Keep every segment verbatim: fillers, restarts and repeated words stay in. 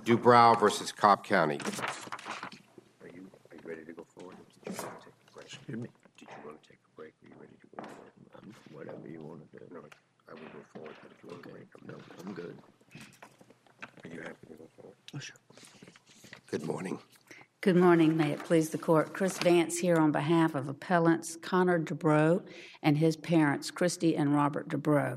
Dubrow versus Cobb County. Are you, are you ready to go forward? Did you want to take a break? Excuse me? Did you want to take a break? Are you ready to go forward? Um, whatever you want to do. No, I will go forward. But if you want to break, I'm, no, I'm good. Are you happy to go forward? Oh, sure. Good morning. Good morning. May it please the Court. Chris Vance here on behalf of appellants Connor Dubrow and his parents, Christy and Robert Dubrow.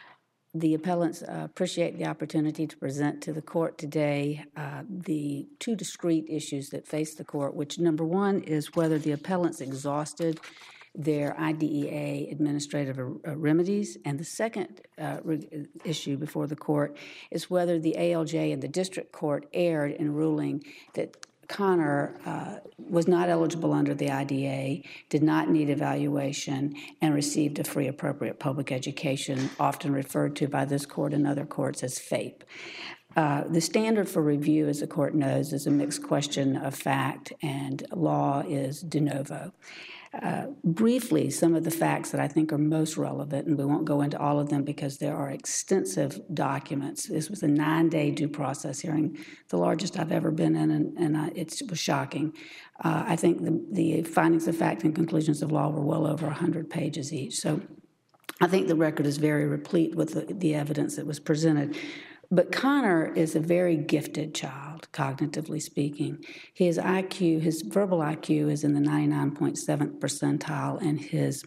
The appellants uh, appreciate the opportunity to present to the Court today uh, the two discrete issues that face the Court, which number one is whether the appellants exhausted their I D E A administrative uh, remedies, and the second uh, re- issue before the Court is whether the A L J and the District Court erred in ruling that Connor uh, was not eligible under the I D A, did not need evaluation, and received a free appropriate public education, often referred to by this court and other courts as FAPE. Uh, the standard for review, as the court knows, is a mixed question of fact, and law is de novo. Uh, briefly, some of the facts that I think are most relevant, and we won't go into all of them because there are extensive documents. This was a nine-day due process hearing, the largest I've ever been in, and, and uh, it was shocking. Uh, I think the, the findings of fact and conclusions of law were well over one hundred pages each. So I think the record is very replete with the, the evidence that was presented. But Connor is a very gifted child, cognitively speaking. His I Q, his verbal I Q is in the ninety-nine point seventh percentile, and his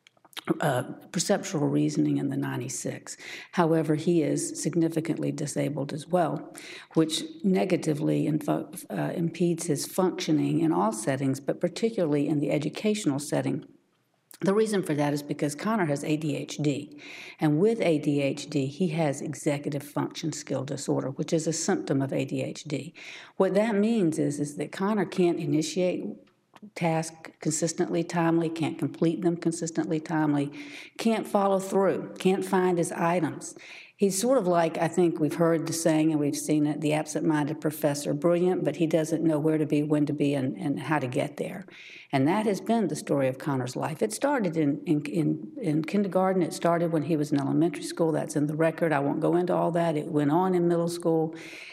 uh, perceptual reasoning in the ninety-sixth. However, he is significantly disabled as well, which negatively info, uh, impedes his functioning in all settings, but particularly in the educational setting. The reason for that is because Connor has A D H D, and with A D H D, he has executive function skill disorder, which is a symptom of A D H D. What that means is, is that Connor can't initiate tasks consistently timely, can't complete them consistently timely, can't follow through, can't find his items. He's sort of like, I think we've heard the saying and we've seen it, the absent-minded professor, brilliant, but he doesn't know where to be, when to be, and, and how to get there. And that has been the story of Connor's life. It started in, in, in, in kindergarten. It started when he was in elementary school. That's in the record. I won't go into all that. It went on in middle school.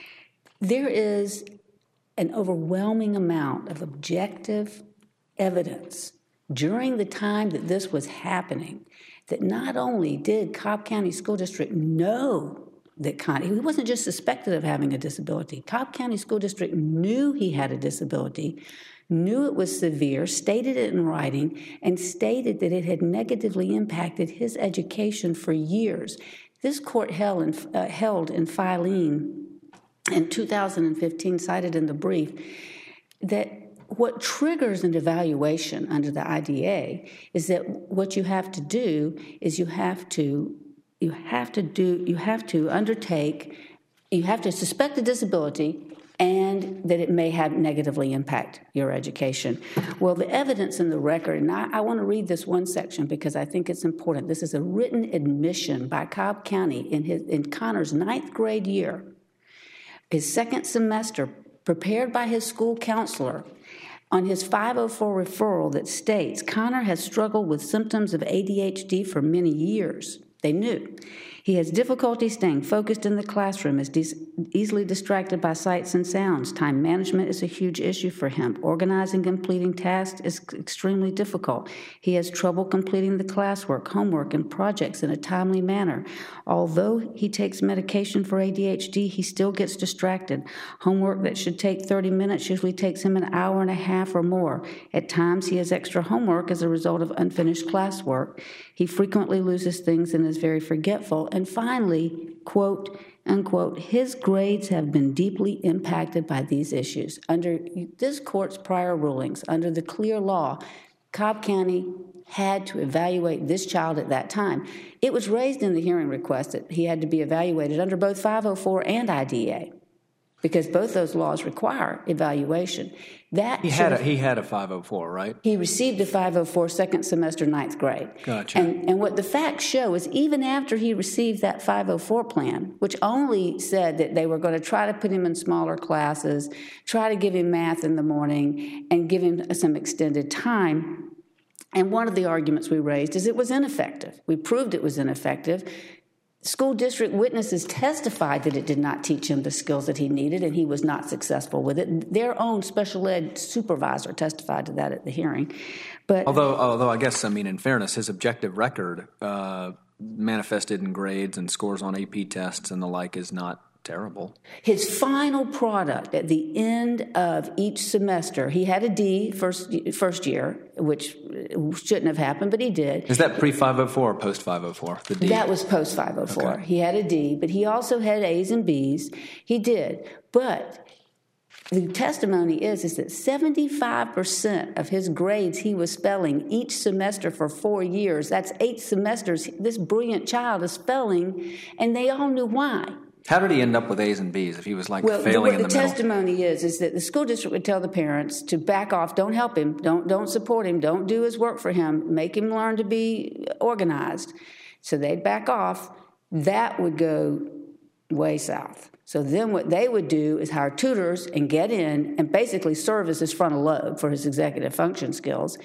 There is an overwhelming amount of objective evidence during the time that this was happening that not only did Cobb County School District know that Connor, he wasn't just suspected of having a disability. Cobb County School District knew he had a disability, knew it was severe, stated it in writing, and stated that it had negatively impacted his education for years. This court held in, uh, held in Filene in two thousand fifteen, cited in the brief, that what triggers an evaluation under the I D A is that what you have to do is you have to you have to do you have to undertake you have to suspect a disability and that it may have negatively impact your education. Well, the evidence in the record, and I, I want to read this one section because I think it's important. This is a written admission by Cobb County in his in Connor's ninth grade year, his second semester, prepared by his school counselor on his five oh four referral that states Connor has struggled with symptoms of A D H D for many years. They knew. He has difficulty staying focused in the classroom, is dis- easily distracted by sights and sounds. Time management is a huge issue for him. Organizing and completing tasks is extremely difficult. He has trouble completing the classwork, homework, and projects in a timely manner. Although he takes medication for A D H D, he still gets distracted. Homework that should take thirty minutes usually takes him an hour and a half or more. At times, he has extra homework as a result of unfinished classwork. He frequently loses things and is very forgetful. And finally, quote, unquote, his grades have been deeply impacted by these issues. Under this court's prior rulings, under the clear law, Cobb County had to evaluate this child at that time. It was raised in the hearing request that he had to be evaluated under both five oh four and I D A, because both those laws require evaluation. That he had a, he had a five oh four, right? He received a five oh four second semester ninth grade. Gotcha. And, and what the facts show is even after he received that five oh four plan, which only said that they were going to try to put him in smaller classes, try to give him math in the morning, and give him some extended time. And one of the arguments we raised is it was ineffective. We proved it was ineffective. School district witnesses testified that it did not teach him the skills that he needed, and he was not successful with it. Their own special ed supervisor testified to that at the hearing. But although, although I guess, I mean, in fairness, his objective record uh, manifested in grades and scores on A P tests and the like is not terrible. His final product at the end of each semester, he had a D first first year, which shouldn't have happened, but he did. Is that pre five oh four or post five oh four? The D? That was post five oh four. Okay. He had a D, but he also had A's and B's. He did. But the testimony is, is that seventy-five percent of his grades he was failing each semester for four years. That's eight semesters. This brilliant child is failing, and they all knew why. How did he end up with A's and B's if he was like well, failing the, in the, the middle? testimony is is that the school district would tell the parents to back off, don't help him, don't don't support him, don't do his work for him, make him learn to be organized. So they'd back off. That would go way south. So then what they would do is hire tutors and get in and basically serve as his frontal lobe for his executive function skills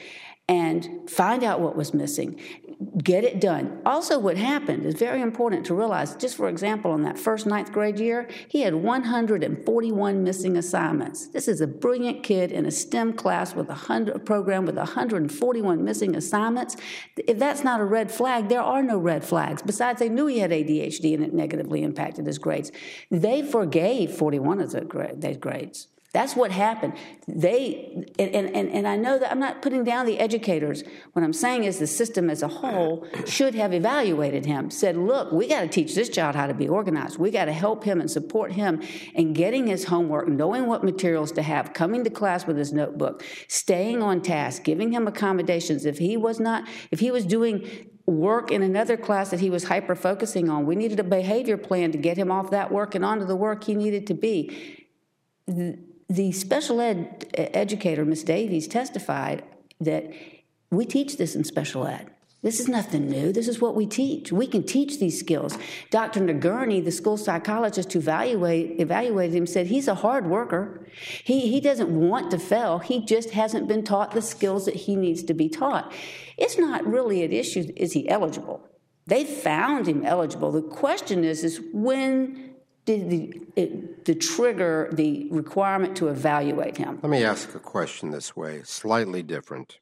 and find out what was missing, get it done. Also, what happened is very important to realize. Just for example, in that first ninth grade year, he had one hundred forty-one missing assignments. This is a brilliant kid in a STEM class with a hundred a program with one hundred forty-one missing assignments. If that's not a red flag, there are no red flags. Besides, they knew he had A D H D and it negatively impacted his grades. They forgave forty-one of those grades. That's what happened. They, and, and, and I know that I'm not putting down the educators. What I'm saying is the system as a whole should have evaluated him, said, look, we got to teach this child how to be organized. We got to help him and support him in getting his homework, knowing what materials to have, coming to class with his notebook, staying on task, giving him accommodations. If he was not, if he was doing work in another class that he was hyper-focusing on, we needed a behavior plan to get him off that work and onto the work he needed to be. The, The special ed educator, Miz Davies, testified that we teach this in special ed. This is nothing new. This is what we teach. We can teach these skills. Doctor Nagurney, the school psychologist who evaluate, evaluated him, said he's a hard worker. He, he doesn't want to fail. He just hasn't been taught the skills that he needs to be taught. It's not really an issue, is he eligible? They found him eligible. The question is, is when did the, it, the trigger the requirement to evaluate him? Let me ask a question this way, slightly different.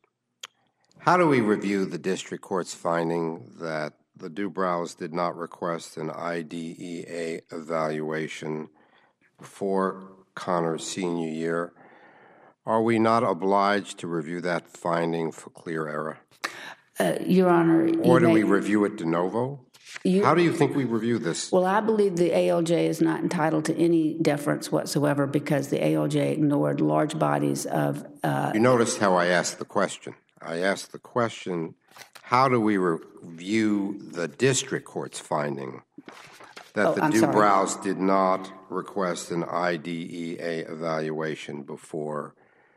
How do we review the district court's finding that the Dubrows did not request an I D E A evaluation before Connor's senior year? Are we not obliged to review that finding for clear error? Uh, Your Honor. Or do may, we review it de novo? You, How do you think we review this? Well, I believe the A L J is not entitled to any deference whatsoever because the A L J ignored large bodies of... Uh, you noticed how I asked the question. I asked the question, how do we review the district court's finding that oh, the I'm Dubrows sorry. did not request an I D E A evaluation before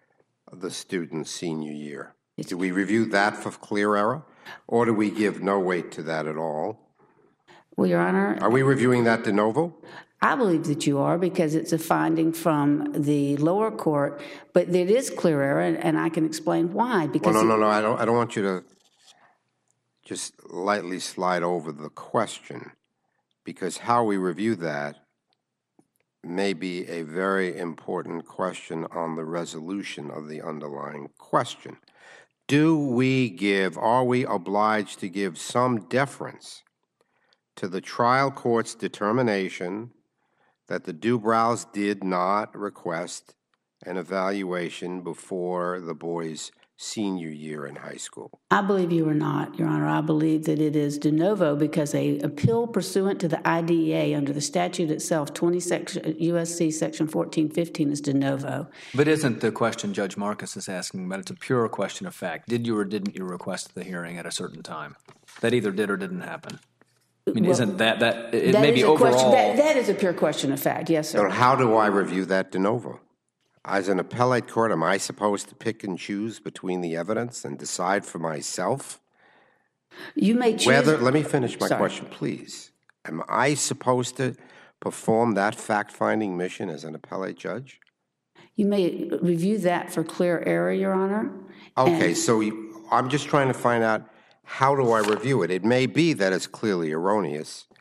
the student's senior year? Do we review that for clear error, or do we give no weight to that at all? Well, Your Honor... Are we reviewing that de novo? I believe that you are because it's a finding from the lower court, but it is clear error, and, and I can explain why. Because well, no, no, no. I don't. I don't want you to just lightly slide over the question, because how we review that may be a very important question on the resolution of the underlying question. Do we give? Are we obliged to give some deference to the trial court's determination that the Dubrows did not request an evaluation before the boy's senior year in high school? I believe you are not, Your Honor. I believe that it is de novo because a appeal pursuant to the I D E A under the statute itself, twenty section, U S C section fourteen fifteen is de novo. But isn't the question Judge Marcus is asking, but it's a pure question of fact. Did you or didn't you request the hearing at a certain time? That either did or didn't happen. I mean, well, isn't that, that it that may be overall... Question, that, that is a pure question of fact, yes, sir. So how do I review that de novo? As an appellate court, am I supposed to pick and choose between the evidence and decide for myself? You may choose... Whether, let me finish my Sorry. question, please. Am I supposed to perform that fact-finding mission as an appellate judge? You may review that for clear error, Your Honor. Okay, and, so you, I'm just trying to find out, how do I review it? It may be that it's clearly erroneous,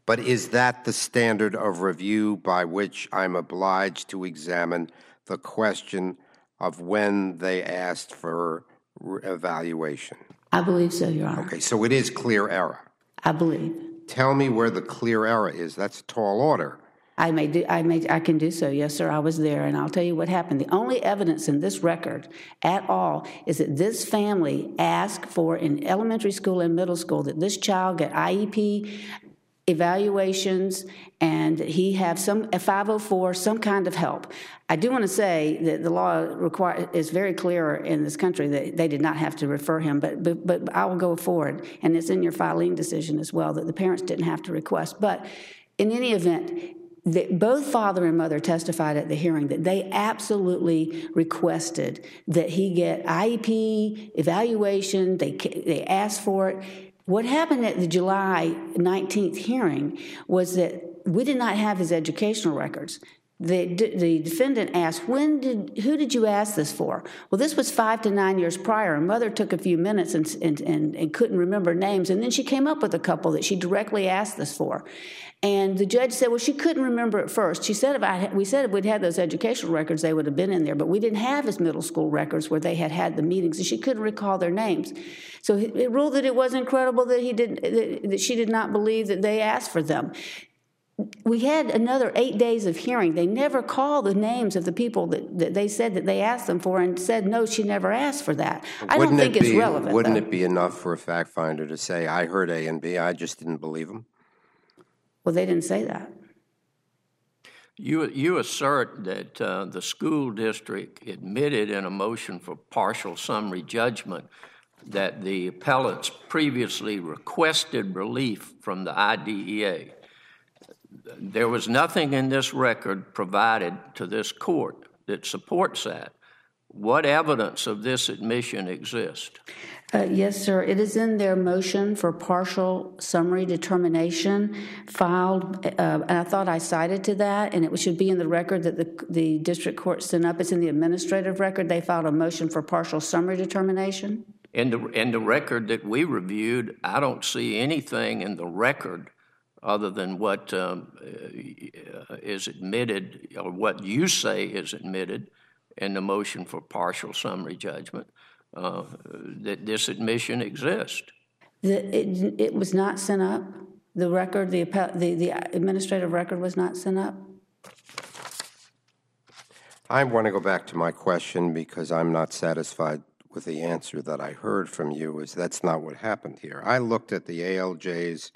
But is that the standard of review by which I'm obliged to examine the question of when they asked for evaluation? I believe so, Your Honor. Okay, so it is clear error. I believe. Tell me where the clear error is. That's a tall order. I may do, I may, I can do so. Yes, sir. I was there, and I'll tell you what happened. The only evidence in this record at all is that this family asked for in elementary school and middle school that this child get I E P evaluations and he have some a five oh four, some kind of help. I do want to say that the law require is very clear in this country that they did not have to refer him, but but, but I will go forward, and it's in your filing decision as well that the parents didn't have to request. But in any event, that both father and mother testified at the hearing that they absolutely requested that he get I E P evaluation. They they asked for it. What happened at the July nineteenth hearing was that we did not have his educational records. The, the defendant asked, when did, who did you ask this for? Well, this was five to nine years prior, and mother took a few minutes and, and, and, and couldn't remember names, and then she came up with a couple that she directly asked this for. And the judge said, well, she couldn't remember at first. She said, if I, we said if we'd had those educational records, they would have been in there, but we didn't have his middle school records where they had had the meetings, and she couldn't recall their names. So it ruled that it was incredible that he didn't, that, that she did not believe that they asked for them. We had another eight days of hearing. They never called the names of the people that, that they said that they asked them for and said, no, she never asked for that. I wouldn't don't think it be, it's relevant. Wouldn't though. it be enough for a fact finder to say, I heard A and B, I just didn't believe them? Well, they didn't say that. You, you assert that uh, the school district admitted in a motion for partial summary judgment that the appellants previously requested relief from the I D E A. There was nothing in this record provided to this court that supports that. What evidence of this admission exists? Uh, yes, sir. It is in their motion for partial summary determination filed, uh, and I thought I cited to that, and it should be in the record that the, the district court sent up. It's in the administrative record. They filed a motion for partial summary determination. In the, in the record that we reviewed, I don't see anything in the record other than what um, is admitted, or what you say is admitted in the motion for partial summary judgment, uh, that this admission exists. The, it, it was not sent up? The record, the, the, the administrative record was not sent up? I want to go back to my question because I'm not satisfied with the answer that I heard from you, is that's not what happened here. I looked at the A L J's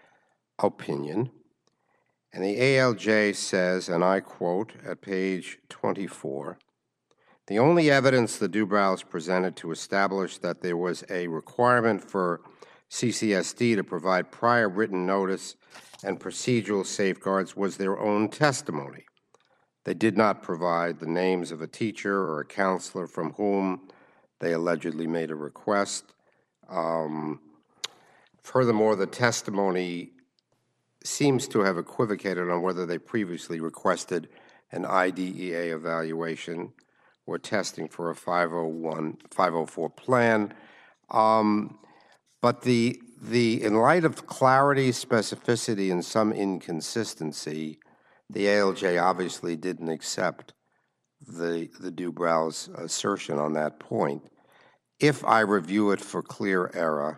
opinion, and the A L J says, and I quote at page twenty-four, the only evidence the Dubrows presented to establish that there was a requirement for C C S D to provide prior written notice and procedural safeguards was their own testimony. They did not provide the names of a teacher or a counselor from whom they allegedly made a request. Um, furthermore, the testimony seems to have equivocated on whether they previously requested an I D E A evaluation or testing for a five oh one, five oh four plan. Um, but the, the, in light of clarity, specificity, and some inconsistency, the A L J obviously didn't accept the, the Dubrows assertion on that point. If I review it for clear error,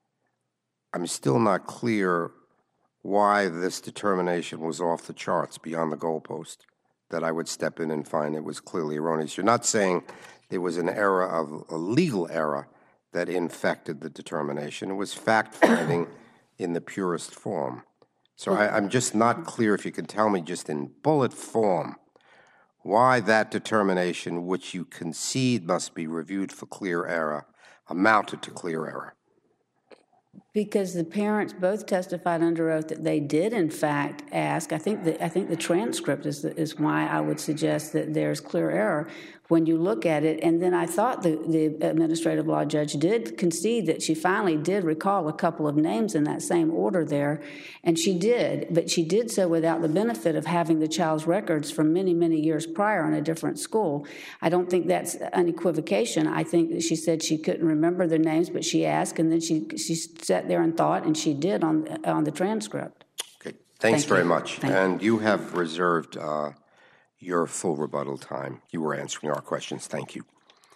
I'm still not clear why this determination was off the charts beyond the goalpost, that I would step in and find it was clearly erroneous. You're not saying there was an error of a legal error that infected the determination. It was fact-finding in the purest form. So I, I'm just not clear if you can tell me just in bullet form why that determination, which you concede must be reviewed for clear error, amounted to clear error. Because the parents both testified under oath that they did, in fact, ask. I think the I think the transcript is is why I would suggest that there's clear error when you look at it. And then I thought the, the administrative law judge did concede that she finally did recall a couple of names in that same order there, and she did, but she did so without the benefit of having the child's records from many, many years prior in a different school. I don't think that's an equivocation. I think that she said she couldn't remember their names, but she asked, and then she she sat there and thought, and she did on on the transcript. Okay, Thanks Thank very you. much. Thank you. And you have reserved uh, your full rebuttal time. You were answering our questions. Thank you.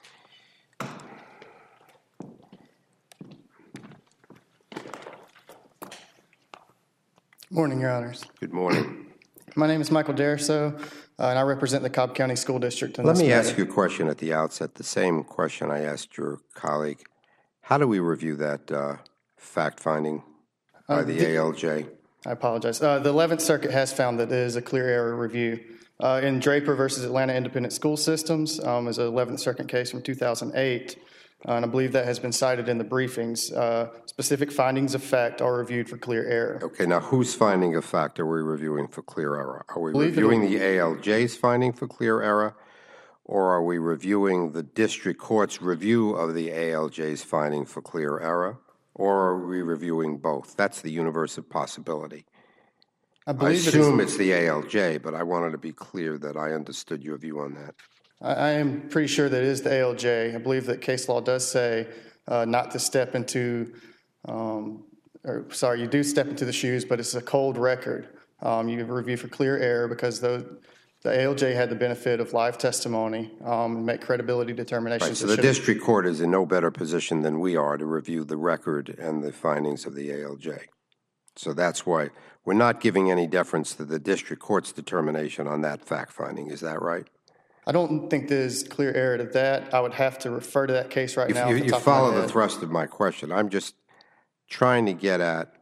Morning, Your Honors. Good morning. My name is Michael Deriso, uh, and I represent the Cobb County School District in Let this me matter. ask you a question at the outset, the same question I asked your colleague. How do we review that uh, fact-finding by Uh, the the- A L J? I apologize. Uh, the eleventh Circuit has found that it is a clear error review. Uh, in Draper versus Atlanta Independent School Systems, um, is an eleventh Circuit case from two thousand eight, uh, and I believe that has been cited in the briefings. Uh, specific findings of fact are reviewed for clear error. Okay, now whose finding of fact are we reviewing for clear error? Are we Believe it'll- reviewing the A L J's finding for clear error, or are we reviewing the district court's review of the A L J's finding for clear error, or are we reviewing both? That's the universe of possibility. I I believe it is. assume it's the A L J, but I wanted to be clear that I understood your view on that. I I am pretty sure that it is the A L J. I believe that case law does say uh, not to step into, um, or sorry, you do step into the shoes, but it's a cold record. Um, you review for clear error because the, the A L J had the benefit of live testimony um, and make credibility determinations. Right, so that the should- district court is in no better position than we are to review the record and the findings of the A L J. So that's why we're not giving any deference to the district court's determination on that fact finding. Is that right? I don't think there's clear error to that. I would have to refer to that case right If now. you, off the you top of my follow the head. thrust of my question. I'm just trying to get at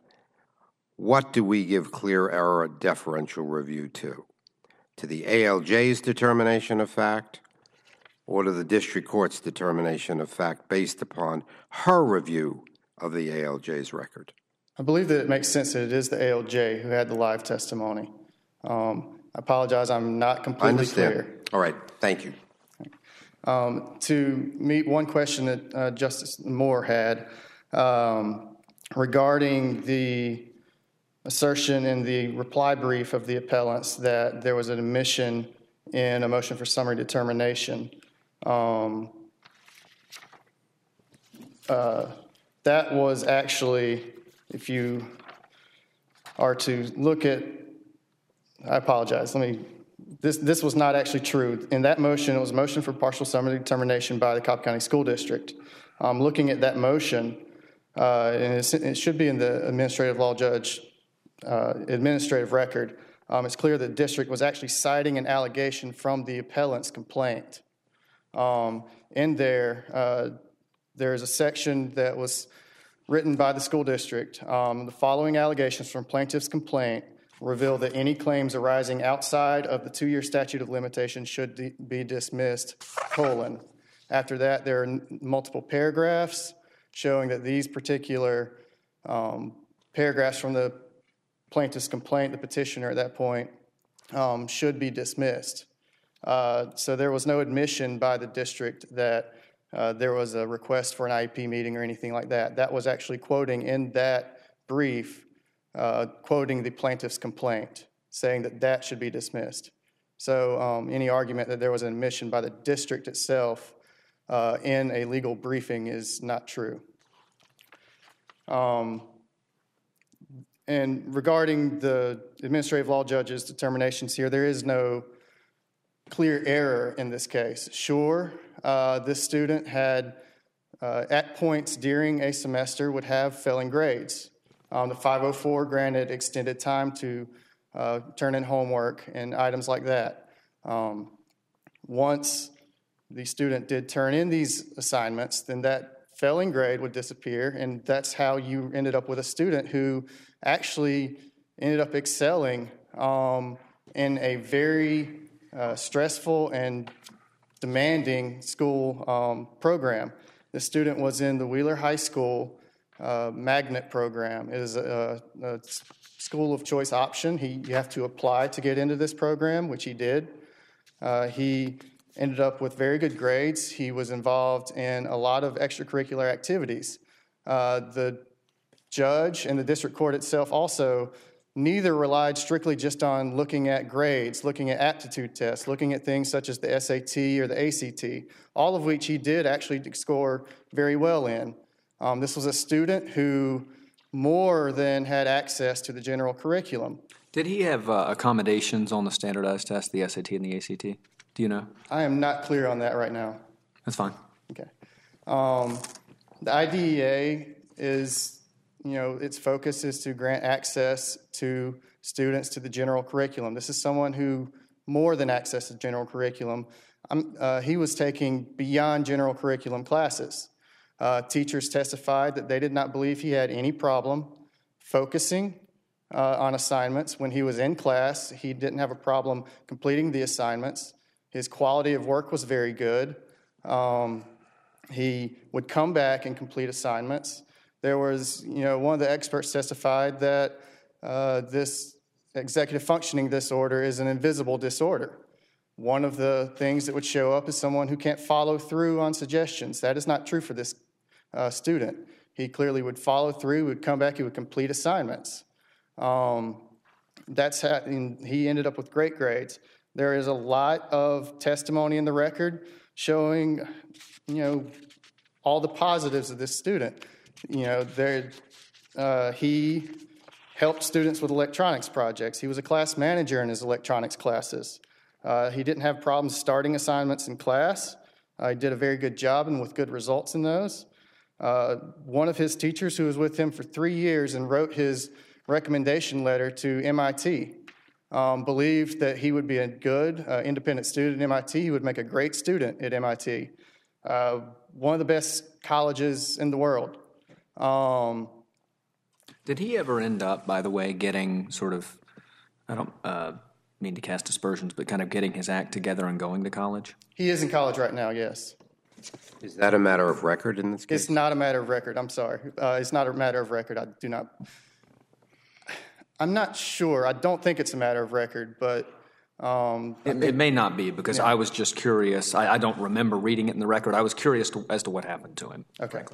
what do we give clear error a deferential review to? To the A L J's determination of fact, or to the district court's determination of fact based upon her review of the A L J's record? I believe that it makes sense that it is the A L J who had the live testimony. Um, I apologize, I'm not completely I understand. clear. All right, thank you. Um, to meet one question that uh, Justice Moore had um, regarding the assertion in the reply brief of the appellants that there was an omission in a motion for summary determination. Um, uh, that was actually, if you are to look at, I apologize, let me, this, this was not actually true. In that motion, it was a motion for partial summary determination by the Cobb County School District. Um, looking at that motion, uh, and it's, it should be in the administrative law judge uh, administrative record, um, it's clear the district was actually citing an allegation from the appellant's complaint. Um, in there, uh, there's a section that was written by the school district. Um, the following allegations from plaintiff's complaint reveal that any claims arising outside of the two-year statute of limitations should de- be dismissed, colon. After that, there are n- multiple paragraphs showing that these particular um, paragraphs from the plaintiff's complaint, the petitioner at that point, um, should be dismissed. Uh, so there was no admission by the district that uh, there was a request for an I E P meeting or anything like that. That was actually quoting in that brief, uh, quoting the plaintiff's complaint, saying that that should be dismissed. So um, any argument that there was an admission by the district itself uh, in a legal briefing is not true. Um, and regarding the administrative law judge's determinations here, there is no clear error in this case. Sure, uh, this student had, uh, at points during a semester, would have failing grades. Um, the five oh four granted extended time to uh, turn in homework and items like that. Um, once the student did turn in these assignments, then that failing grade would disappear, and that's how you ended up with a student who actually ended up excelling um, in a very uh, stressful and demanding school um, program. The student was in the Wheeler High School uh, magnet program. It is a, a school of choice option. He, you have to apply to get into this program, which he did. Uh, he ended up with very good grades. He was involved in a lot of extracurricular activities. Uh, the judge and the district court itself also neither relied strictly just on looking at grades, looking at aptitude tests, looking at things such as the S A T or the A C T, all of which he did actually score very well in. Um, this was a student who more than had access to the general curriculum. Did he have uh, accommodations on the standardized test, the S A T and the A C T? Do you know? I am not clear on that right now. That's fine. Okay. Um, the I D E A is, you know, its focus is to grant access to students to the general curriculum. This is someone who more than access to general curriculum. Um, uh, he was taking beyond general curriculum classes. Uh, teachers testified that they did not believe he had any problem focusing uh, on assignments. When he was in class, he didn't have a problem completing the assignments. His quality of work was very good. Um, he would come back and complete assignments. There was, you know, one of the experts testified that uh, this executive functioning disorder is an invisible disorder. One of the things that would show up is someone who can't follow through on suggestions. That is not true for this uh, student. He clearly would follow through, would come back, he would complete assignments. Um, that's how, and he ended up with great grades. There is a lot of testimony in the record showing, you know, all the positives of this student. You know, there, uh, he helped students with electronics projects. He was a class manager in his electronics classes. Uh, he didn't have problems starting assignments in class. Uh, he did a very good job and with good results in those. Uh, one of his teachers who was with him for three years and wrote his recommendation letter to M I T um, believed that he would be a good uh, independent student at M I T. He would make a great student at M I T. Uh, one of the best colleges in the world. Um, Did he ever end up, by the way, getting sort of, I don't uh, mean to cast aspersions, but kind of getting his act together and going to college? he is in college right now, yes. Is that a matter of record in this case? It's not a matter of record. I'm sorry. Uh, it's not a matter of record. I do not. I'm not sure. I don't think it's a matter of record, but. Um, It, it may not be, because I was just curious. I, I don't remember reading it in the record. I was curious to, as to what happened to him. Okay. Frankly.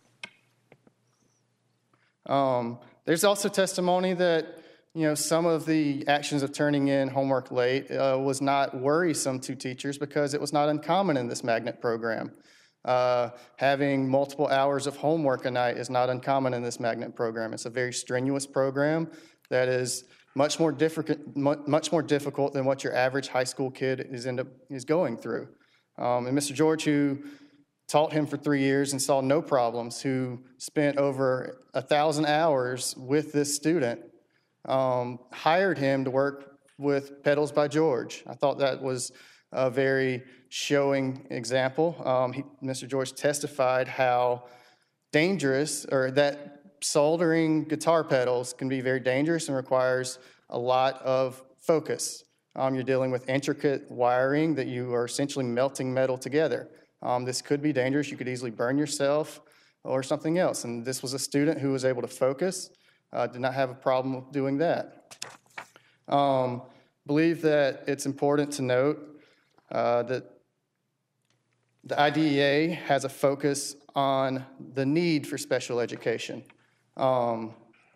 Um, there's also testimony that, you know, some of the actions of turning in homework late uh, was not worrisome to teachers because it was not uncommon in this magnet program. Uh, having multiple hours of homework a night is not uncommon in this magnet program. It's a very strenuous program that is much more difficult, much more difficult than what your average high school kid is end up is going through. Um, and Mister George, who taught him for three years and saw no problems, who spent over a thousand hours with this student, um, hired him to work with Pedals by George. I thought that was a very showing example. Um, he, Mister George testified how dangerous, or that soldering guitar pedals can be very dangerous and requires a lot of focus. Um, you're dealing with intricate wiring that you are essentially melting metal together. Um, this could be dangerous. You could easily burn yourself or something else. And this was a student who was able to focus, uh, did not have a problem with doing that. Um, believe that it's important to note uh, that the I D E A has a focus on the need for special education. Um,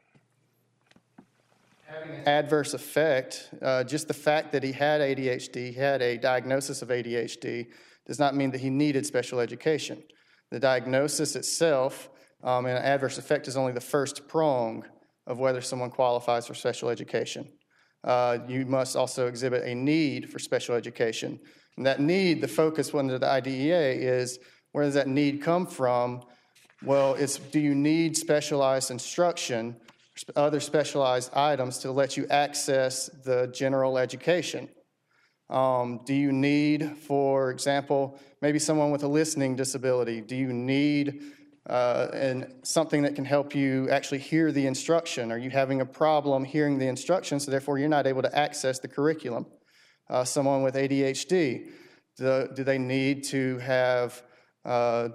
having an adverse effect, uh, just the fact that he had A D H D, he had a diagnosis of A D H D, does not mean that he needed special education. The diagnosis itself um, and an adverse effect is only the first prong of whether someone qualifies for special education. Uh, you must also exhibit a need for special education. And that need, the focus under the I D E A is, where does that need come from? Well, it's, do you need specialized instruction, other specialized items to let you access the general education? Um, do you need, for example, maybe someone with a listening disability? Do you need uh, and something that can help you actually hear the instruction? Are you having a problem hearing the instruction, so therefore you're not able to access the curriculum? Uh, someone with A D H D, do, do they need to have uh,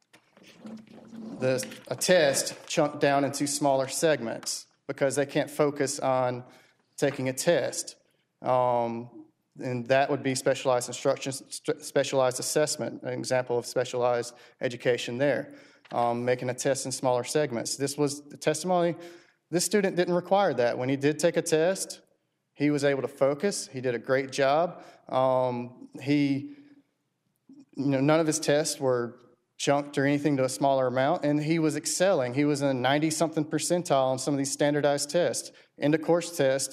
the, a test chunked down into smaller segments because they can't focus on taking a test? Um, and that would be specialized instruction, specialized assessment, an example of specialized education there, um, making a test in smaller segments. This was the testimony. This student didn't require that. When he did take a test, he was able to focus. He did a great job. Um, he, you know, none of his tests were chunked or anything to a smaller amount, and he was excelling. He was in a ninety-something percentile on some of these standardized tests. End of course test,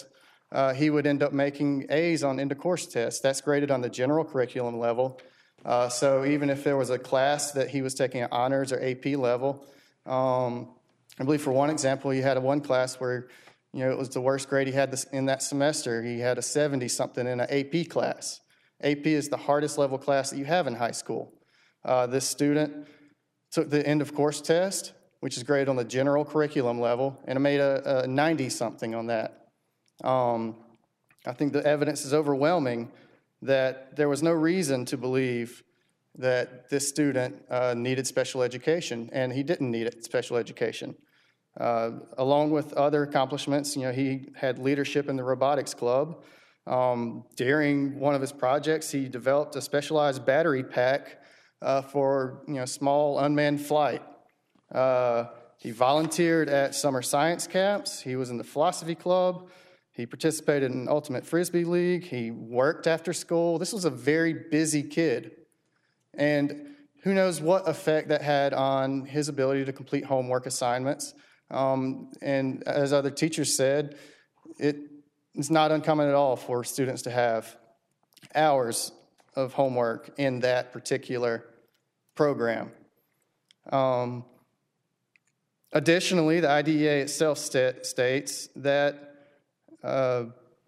uh, he would end up making A's on end-of-course tests. That's graded on the general curriculum level. Uh, so even if there was a class that he was taking at honors or A P level, um, I believe for one example, he had a one class where, you know, it was the worst grade he had this, in that semester. He had a seventy-something in an A P class. A P is the hardest level class that you have in high school. Uh, this student took the end-of-course test, which is graded on the general curriculum level, and made a ninety-something on that. Um, I think the evidence is overwhelming that there was no reason to believe that this student uh, needed special education, and he didn't need it, special education. Uh, along with other accomplishments, you know, he had leadership in the robotics club. Um, during one of his projects, he developed a specialized battery pack uh, for, you know, small unmanned flight. Uh, he volunteered at summer science camps. He was in the philosophy club. He participated in Ultimate Frisbee League. He worked after school. This was a very busy kid. And who knows what effect that had on his ability to complete homework assignments. Um, and as other teachers said, it, it's not uncommon at all for students to have hours of homework in that particular program. Um, additionally, the I D E A itself st- states that uh,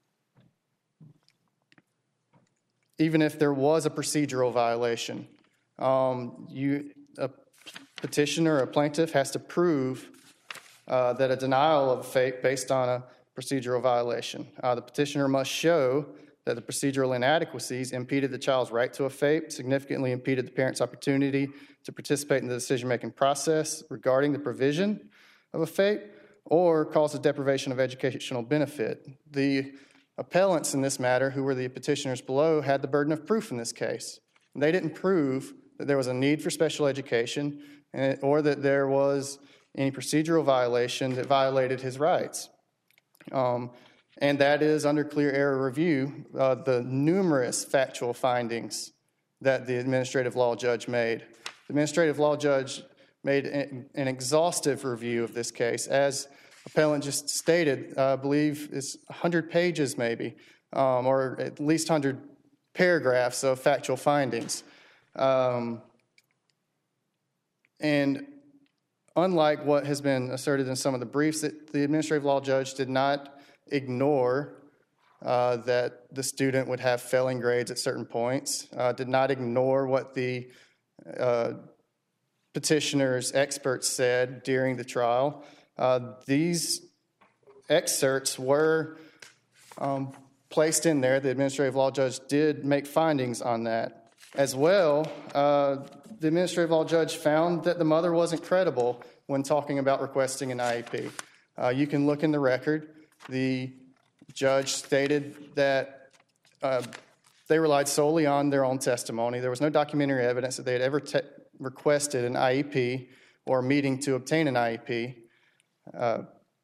even if there was a procedural violation, um, you, a petitioner or a plaintiff has to prove uh, that a denial of FAPE based on a procedural violation. Uh, the petitioner must show that the procedural inadequacies impeded the child's right to a FAPE, significantly impeded the parent's opportunity to participate in the decision-making process regarding the provision of a FAPE, or caused a deprivation of educational benefit. The appellants in this matter, who were the petitioners below, had the burden of proof in this case. They didn't prove that there was a need for special education or that there was any procedural violation that violated his rights. Um, and that is under clear error review, uh, the numerous factual findings that the administrative law judge made. The administrative law judge made an exhaustive review of this case. As appellant just stated, uh, I believe it's one hundred pages maybe, um, or at least one hundred paragraphs of factual findings. Um, and unlike what has been asserted in some of the briefs, that the administrative law judge did not ignore uh, that the student would have failing grades at certain points, uh, did not ignore what the uh, petitioner's experts said during the trial. Uh, these excerpts were um, placed in there. The administrative law judge did make findings on that. As well, uh, the administrative law judge found that the mother wasn't credible when talking about requesting an I E P. Uh, you can look in the record. The judge stated that uh, they relied solely on their own testimony. There was no documentary evidence that they had ever te- requested an I E P or a meeting to obtain an I E P. Uh,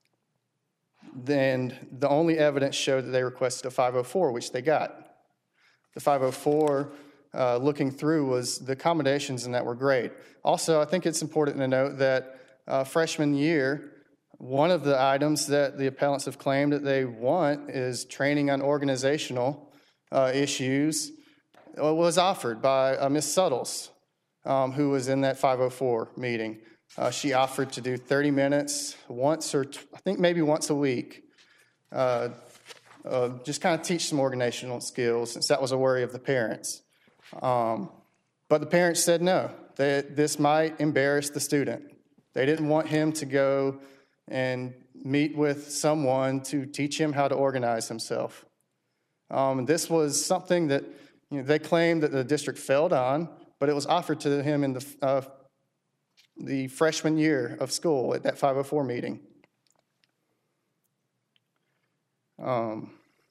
then the only evidence showed that they requested a five oh four, which they got. The five oh four, uh, looking through, was the accommodations in that were great. Also, I think it's important to note that uh, freshman year, one of the items that the appellants have claimed that they want is training on organizational uh, issues was offered by uh, Miz Suttles, um, who was in that five oh four meeting. Uh, she offered to do thirty minutes once or t- I think maybe once a week, uh, uh, just kind of teach some organizational skills, since that was a worry of the parents. Um, but the parents said no, that this might embarrass the student. They didn't want him to go and meet with someone to teach him how to organize himself. Um, this was something that, you know, they claimed that the district failed on, but it was offered to him in the uh, the freshman year of school at that five oh four meeting. Um,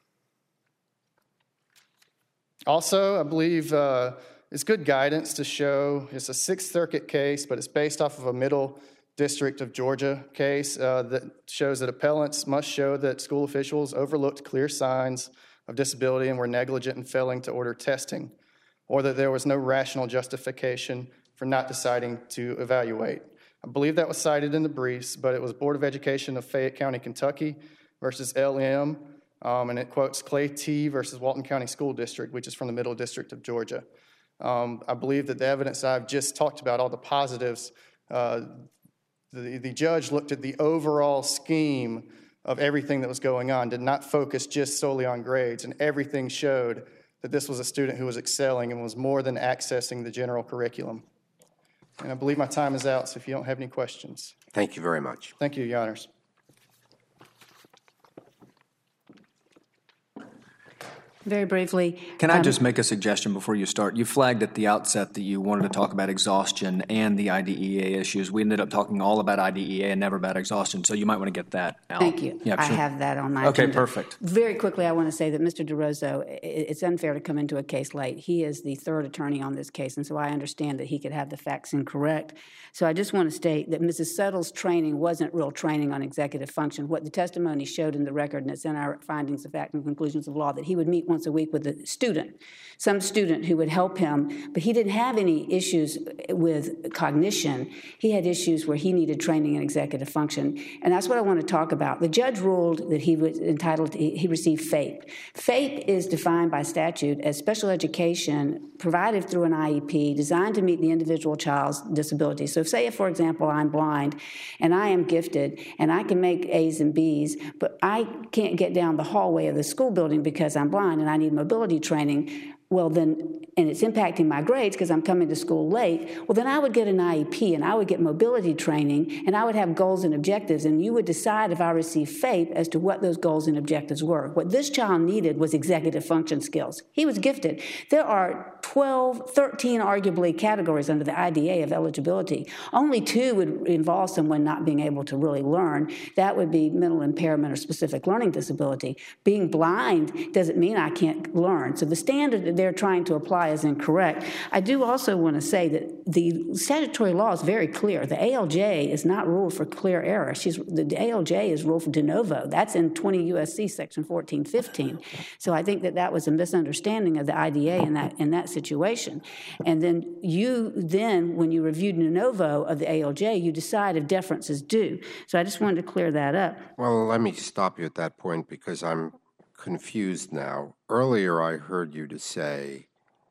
also, I believe uh, it's good guidance to show it's a Sixth Circuit case, but it's based off of a Middle District of Georgia case uh, that shows that appellants must show that school officials overlooked clear signs of disability and were negligent in failing to order testing, or that there was no rational justification for not deciding to evaluate. I believe that was cited in the briefs, but it was Board of Education of Fayette County, Kentucky versus L M Um, and it quotes Clay T. versus Walton County School District, which is from the Middle District of Georgia. Um, I believe that the evidence I've just talked about, all the positives, uh, the, the judge looked at the overall scheme of everything that was going on, did not focus just solely on grades, and everything showed that this was a student who was excelling and was more than accessing the general curriculum. And I believe my time is out, so if you don't have any questions. Thank you very much. Thank you, Your Honors. Very briefly. Can I um, just make a suggestion before you start? You flagged at the outset that you wanted to talk about exhaustion and the I D E A issues. We ended up talking all about I D E A and never about exhaustion, so you might want to get that out. Thank you. Yeah, I sure. have that on my Okay, agenda. perfect. Very quickly, I want to say that Mister DeRosa, i- it's unfair to come into a case late. He is the third attorney on this case, and so I understand that he could have the facts incorrect. So I just want to state that Missus Suttle's training wasn't real training on executive function. What the testimony showed in the record, and it's in our findings of fact and conclusions of law, that he would meet once a week with the student, some student who would help him, but he didn't have any issues with cognition. He had issues where he needed training in executive function, and that's what I want to talk about. The judge ruled that he was entitled to, he received FAPE. FAPE is defined by statute as special education provided through an I E P designed to meet the individual child's disability. So say, if, for example, I'm blind and I am gifted and I can make A's and B's, but I can't get down the hallway of the school building because I'm blind and I need mobility training, well then, and it's impacting my grades because I'm coming to school late, well then I would get an I E P and I would get mobility training and I would have goals and objectives, and you would decide if I received FAPE as to what those goals and objectives were. What this child needed was executive function skills. He was gifted. There are twelve, thirteen arguably categories under the I D A of eligibility. Only two would involve someone not being able to really learn. That would be mental impairment or specific learning disability. Being blind doesn't mean I can't learn. So the standard that they're trying to apply is incorrect. I do also want to say that the statutory law is very clear. The A L J is not ruled for clear error. She's, the A L J is ruled for de novo. That's in twenty U S C section fourteen fifteen. So I think that that was a misunderstanding of the I D A in that, in that situation. And then you then, when you reviewed de novo of the A L J, you decide if deference is due. So I just wanted to clear that up. Well, let me stop you at that point because I'm confused now. Earlier, I heard you to say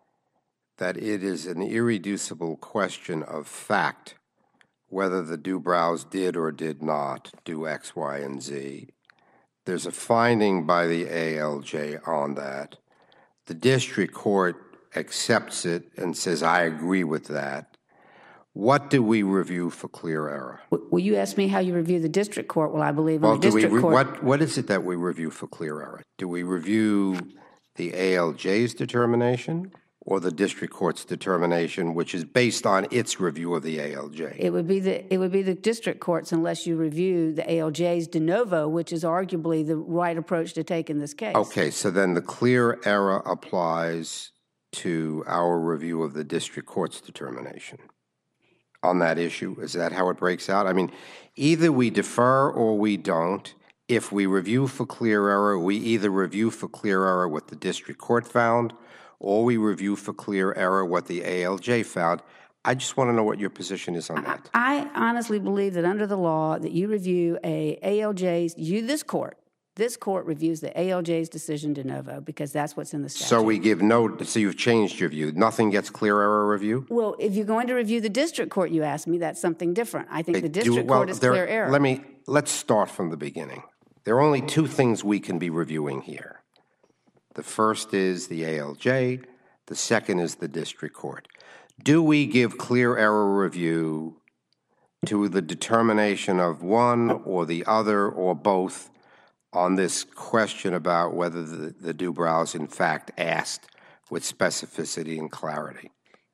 that it is an irreducible question of fact whether the Dubrows did or did not do X, Y, and Z. There's a finding by the A L J on that. The district court accepts it and says, I agree with that. What do we review for clear error? Well, you asked me how you review the district court. Well, I believe Well, in the do we district re- court. what what is it that we review for clear error? Do we review the A L J's determination or the district court's determination, which is based on its review of the A L J? It would be the it would be the district courts unless you review the A L J's de novo, which is arguably the right approach to take in this case. Okay, so then the clear error applies to our review of the district court's determination on that issue. Is that how it breaks out? I mean, either we defer or we don't. If we review for clear error, we either review for clear error what the district court found or we review for clear error what the A L J found. I just want to know what your position is on that. I honestly believe that under the law that you review a ALJ's, you, this court, this court reviews the A L J's decision de novo because that's what's in the statute. So we give no, so you've changed your view. Nothing gets clear error review? Well, if you're going to review the district court, you asked me, that's something different. I think They the do- district well, court is there- clear error. Let me, let's start from the beginning. There are only two things we can be reviewing here. The first is the A L J. The second is the district court. Do we give clear error review to the determination of one or the other or both on this question about whether the, the Dubrows in fact asked with specificity and clarity?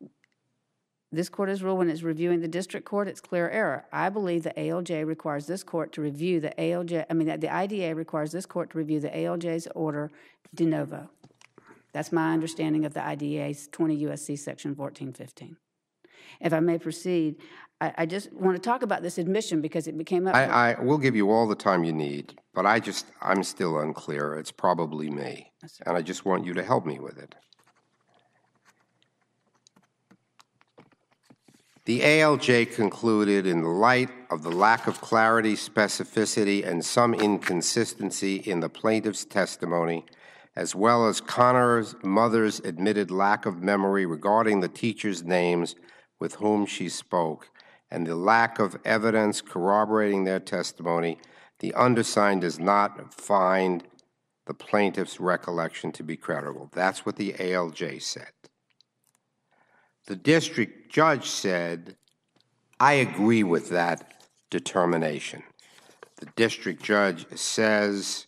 This court has ruled when it's reviewing the district court, it's clear error. I believe the A L J requires this court to review the A L J, I mean, that the I D A requires this court to review the A L J's order de novo. That's my understanding of the I D A's twenty U S C section fourteen fifteen. If I may proceed, I, I just want to talk about this admission because it became up. I, I will give you all the time you need, but I just, I'm still unclear. It's probably me. Yes, sir. And I just want you to help me with it. The A L J concluded, in the light of the lack of clarity, specificity, and some inconsistency in the plaintiff's testimony, as well as Connor's mother's admitted lack of memory regarding the teachers' names with whom she spoke, and the lack of evidence corroborating their testimony, the undersigned does not find the plaintiff's recollection to be credible. That's what the A L J said. The district judge said, I agree with that determination. The district judge says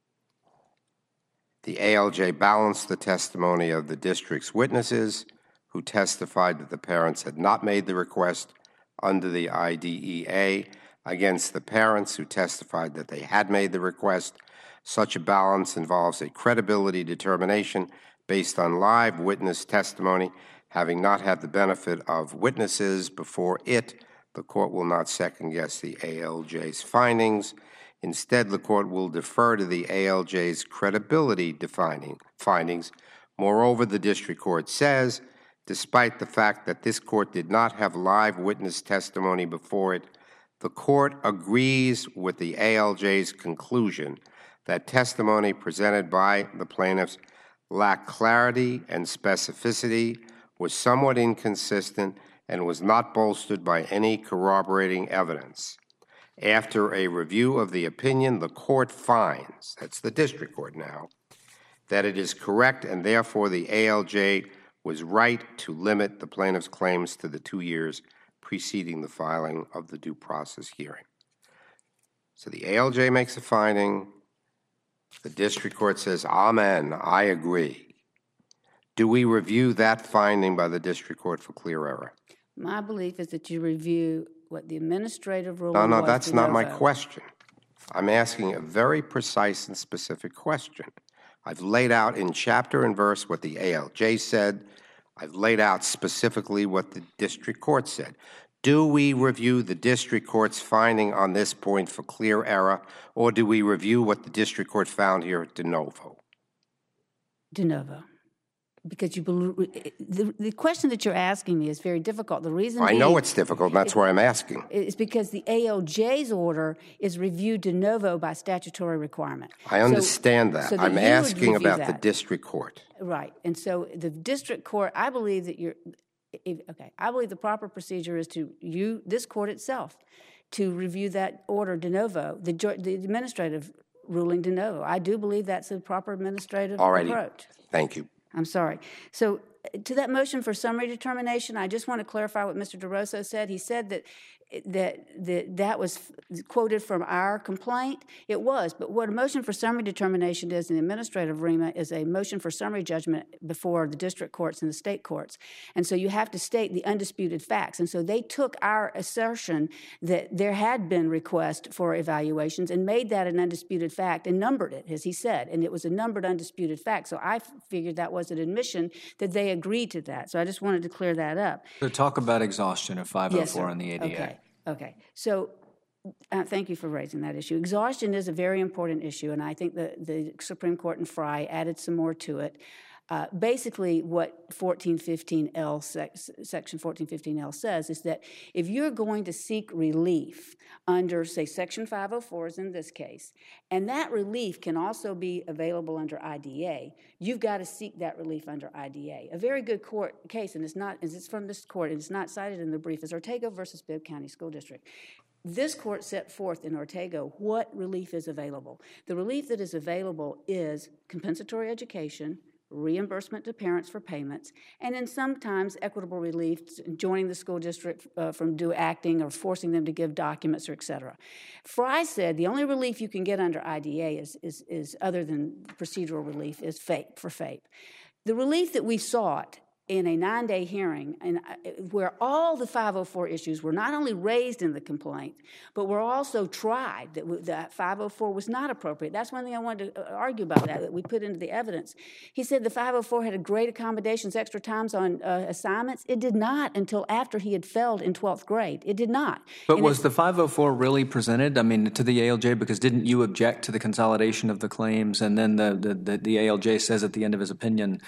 the A L J balanced the testimony of the district's witnesses who testified that the parents had not made the request under the I D E A against the parents who testified that they had made the request. Such a balance involves a credibility determination based on live witness testimony. Having not had the benefit of witnesses before it, the court will not second-guess the A L J's findings. Instead, the court will defer to the A L J's credibility defining findings. Moreover, the district court says, despite the fact that this court did not have live witness testimony before it, the court agrees with the A L J's conclusion that testimony presented by the plaintiffs lacked clarity and specificity, was somewhat inconsistent, and was not bolstered by any corroborating evidence. After a review of the opinion, the court finds, that's the district court now, that it is correct and therefore the A L J was right to limit the plaintiff's claims to the two years preceding the filing of the due process hearing. So the A L J makes a finding. The district court says, amen, I agree. Do we review that finding by the district court for clear error? My belief is that you review what the administrative ruling No, no, was that's de not my novo. question. I'm asking a very precise and specific question. I've laid out in chapter and verse what the A L J said. I've laid out specifically what the district court said. Do we review the district court's finding on this point for clear error, or do we review what the district court found here de novo? De novo. Because you believe, the, the question that you're asking me is very difficult. The reason I know being it's difficult, and that's why I'm asking. is because the A L J's order is reviewed de novo by statutory requirement. I understand So- that. so that I'm you would asking review about the that. district court. Right. And so the district court, I believe that you're, if, okay, I believe the proper procedure is to you, this court itself, to review that order de novo, the, jo- the administrative ruling de novo. I do believe that's a proper administrative All righty. approach. Thank you. I'm sorry. So to that motion for summary determination, I just want to clarify what Mister DeRosa said. He said that that that, that was quoted from our complaint. It was, but what a motion for summary determination is in the administrative arena is a motion for summary judgment before the district courts and the state courts. And so you have to state the undisputed facts. And so they took our assertion that there had been requests for evaluations and made that an undisputed fact and numbered it, as he said. And it was a numbered undisputed fact. So I figured that was an admission that they agreed to that. So I just wanted to clear that up. So talk about exhaustion of five oh Yes, four sir. and the A D A. Okay, okay. So uh, thank you for raising that issue. Exhaustion is a very important issue, and I think the, the Supreme Court in Frye added some more to it. Uh, basically, what fourteen fifteen L, sec, Section fourteen fifteen L says is that if you're going to seek relief under, say, Section five oh four, as in this case, and that relief can also be available under I D A, you've got to seek that relief under I D A. A very good court case, and it's not, it's from this court, and it's not cited in the brief, is Ortega versus Bibb County School District. This court set forth in Ortega what relief is available. The relief that is available is compensatory education, reimbursement to parents for payments, and then sometimes equitable relief, joining the school district uh, from do acting or forcing them to give documents or et cetera. Frye said the only relief you can get under I D A is, is, is other than procedural relief, is FAPE, for FAPE. The relief that we sought in a nine-day hearing, and where all the five oh four issues were not only raised in the complaint, but were also tried, that, that five oh four was not appropriate. That's one thing I wanted to argue about that, that we put into the evidence. He said the five oh four had a great accommodations, extra times on uh, assignments. It did not until after he had failed in twelfth grade. It did not. But And was it, the five oh four really presented, I mean, to the A L J? Because didn't you object to the consolidation of the claims, and then the, the, the, the A L J says at the end of his opinion,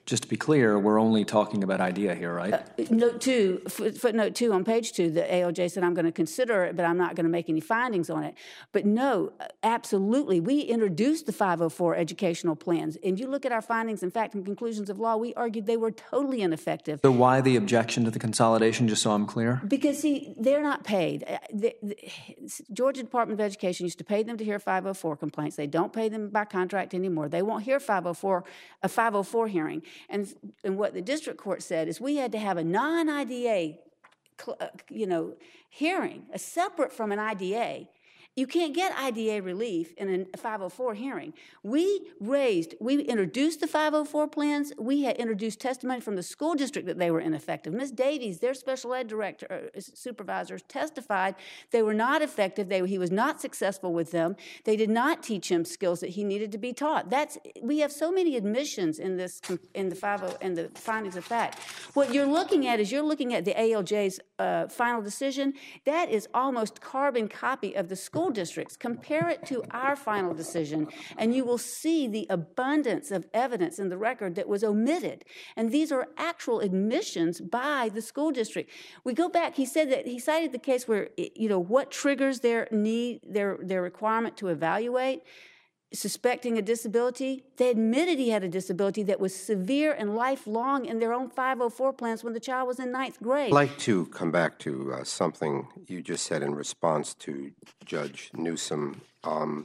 Just to be clear, we're only talking about IDEA here, right? Note two, foot- footnote two on page two, the A L J said, I'm going to consider it, but I'm not going to make any findings on it. But no, absolutely, we introduced the five oh four educational plans. And you look at our findings, in fact, and conclusions of law, we argued they were totally ineffective. So why the objection to the consolidation, just so I'm clear? Because, see, they're not paid. Uh, The, the, Georgia Department of Education used to pay them to hear five oh four complaints. They don't pay them by contract anymore. They won't hear five oh four, a five oh four hearing. And, and what the district court said is we had to have a non-I D A, uh, you know, hearing, a separate from an I D A. You can't get I D A relief in a five oh four hearing. We raised, we introduced the five oh four plans. We had introduced testimony from the school district that they were ineffective. Miz Davies, their special ed director, uh, supervisors, testified they were not effective. They, he was not successful with them. They did not teach him skills that he needed to be taught. That's, we have so many admissions in this, in the five oh, in the findings of fact. What you're looking at is you're looking at the A L J's uh, final decision. That is almost carbon copy of the school districts. Compare it to our final decision, and you will see the abundance of evidence in the record that was omitted. And these are actual admissions by the school district. We go back, he said that he cited the case where, you know, what triggers their need, their, their requirement to evaluate, suspecting a disability. They admitted he had a disability that was severe and lifelong in their own five oh four plans when the child was in ninth grade. I'd like to come back to uh, something you just said in response to Judge Newsom. Um,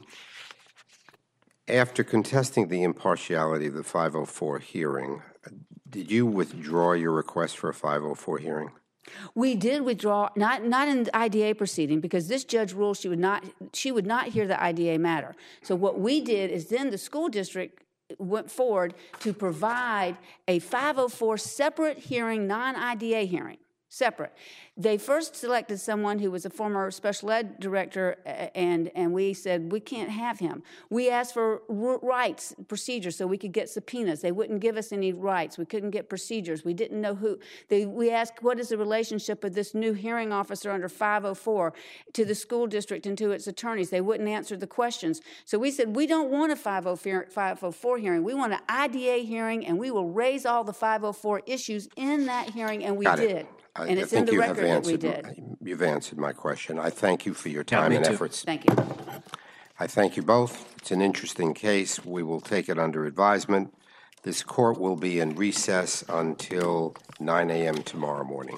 after contesting the impartiality of the five oh four hearing, did you withdraw your request for a five oh four hearing? We did withdraw, not not in the I D A proceeding, because this judge ruled she would not she would not hear the I D A matter. So what we did is then the school district went forward to provide a five oh four separate hearing, non-I D A hearing. Separate. They first selected someone who was a former special ed director, and, and we said, we can't have him. We asked for rights, procedures, so we could get subpoenas. They wouldn't give us any rights. We couldn't get procedures. We didn't know who. They, we asked, what is the relationship of this new hearing officer under five oh four to the school district and to its attorneys? They wouldn't answer the questions. So we said, we don't want a five oh four hearing. We want an I D A hearing, and we will raise all the five oh four issues in that hearing, and we Got did. It. I, And I it's think in the you record have that we answered, did. You've answered my question. I thank you for your time me and too. efforts. Thank you. I thank you both. It's an interesting case. We will take it under advisement. This court will be in recess until nine a m tomorrow morning.